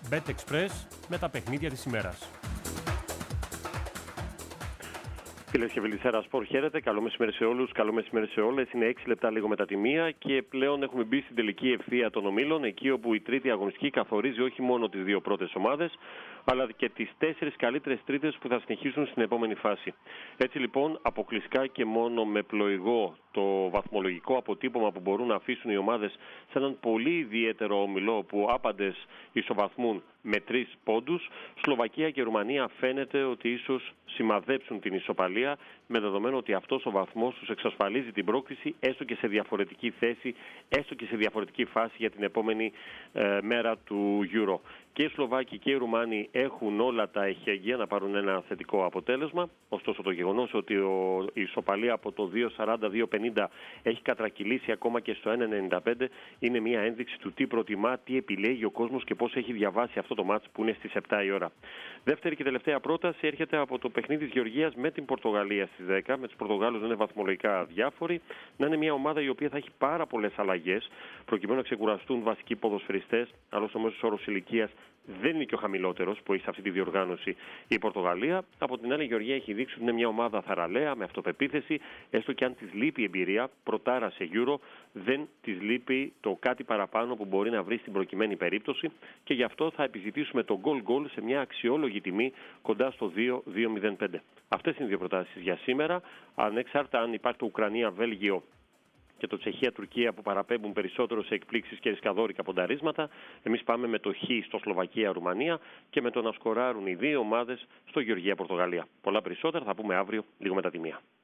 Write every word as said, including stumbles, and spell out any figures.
BetExpress με τα παιχνίδια της ημέρας. Φίλες και φίλοι της Sport, χαίρετε. Καλό μεσημέρι σε όλους, καλό μεσημέρι σε όλες. Είναι έξι λεπτά λίγο μετά τη μία και πλέον έχουμε μπει στην τελική ευθεία των ομίλων, εκεί όπου η τρίτη αγωνιστική καθορίζει όχι μόνο τις δύο πρώτες ομάδες, αλλά και τις τέσσερις καλύτερες τρίτες που θα συνεχίσουν στην επόμενη φάση. Έτσι λοιπόν, αποκλειστικά και μόνο με πλοηγό το βαθμολογικό αποτύπωμα που μπορούν να αφήσουν οι ομάδες σε έναν πολύ ιδιαίτερο όμιλο, όπου άπαντες ισοβαθμούν με τρεις πόντους, Σλοβακία και Ρουμανία φαίνεται ότι ίσως σημαδέψουν την ισοπαλία, με δεδομένο ότι αυτός ο βαθμός τους εξασφαλίζει την πρόκριση έστω και σε διαφορετική θέση, έστω και σε διαφορετική φάση για την επόμενη ε, μέρα του Euro. Και οι Σλοβάκοι και οι Ρουμάνοι έχουν όλα τα εχέγγυα να πάρουν ένα θετικό αποτέλεσμα. Ωστόσο, το γεγονός ότι ο, η ισοπαλία από το δύο σαράντα δύο πενήντα έχει κατρακυλήσει ακόμα και στο ένα ενενήντα πέντε είναι μια ένδειξη του τι προτιμά, τι επιλέγει ο κόσμος και πώς έχει διαβάσει αυτό το μάτς που είναι στις επτά η ώρα. Δεύτερη και τελευταία πρόταση έρχεται από το παιχνίδι της Γεωργίας με την Πορτογαλία στις δέκα. Με τους Πορτογάλους δεν είναι βαθμολογικά διάφοροι. Να είναι μια ομάδα η οποία θα έχει πάρα πολλές αλλαγές προκειμένου να ξεκουραστούν βασικοί ποδοσφαιριστές, αλλά ο μέσος όρος ηλικίας δεν είναι και ο χαμηλότερος που έχει σε αυτή τη διοργάνωση η Πορτογαλία. Από την άλλη, η Γεωργία έχει δείξει ότι είναι μια ομάδα θαραλέα, με αυτοπεποίθηση, έστω και αν της λείπει η εμπειρία, πρωτάρα σε Euro, δεν της λείπει το κάτι παραπάνω που μπορεί να βρει στην προκειμένη περίπτωση και γι' αυτό θα επιζητήσουμε το goal-goal σε μια αξιόλογη τιμή κοντά στο δύο δύο μηδέν πέντε. Αυτές είναι οι δύο προτάσεις για σήμερα. Ανεξάρτητα αν υπάρχει το Ουκρανία-Βέλγιο και το Τσεχία-Τουρκία που παραπέμπουν περισσότερο σε εκπλήξεις και ρισκαδόρικα πονταρίσματα, εμείς πάμε με το Χ στο Σλοβακία-Ρουμανία και με το να σκοράρουν οι δύο ομάδες στο Γεωργία-Πορτογαλία. Πολλά περισσότερα θα πούμε αύριο λίγο μετά τη μία.